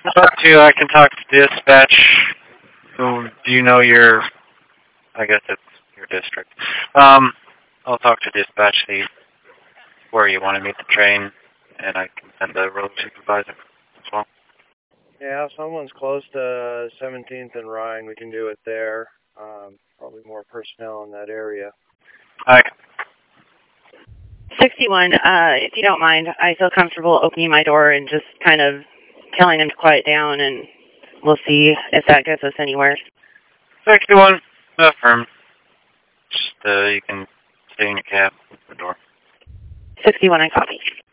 I can talk to dispatch. Who do you know your? I guess it's your district. I'll talk to dispatch, see where you want to meet the train, and I can send the road supervisor as well. Yeah, if someone's close to 17th and Rhine, we can do it there. Probably more personnel in that area. Hi. 61, if you don't mind, I feel comfortable opening my door and just kind of telling him to quiet down, and we'll see if that gets us anywhere. 61, affirm. Just, you can stay in your cab at the door. 61, I copy.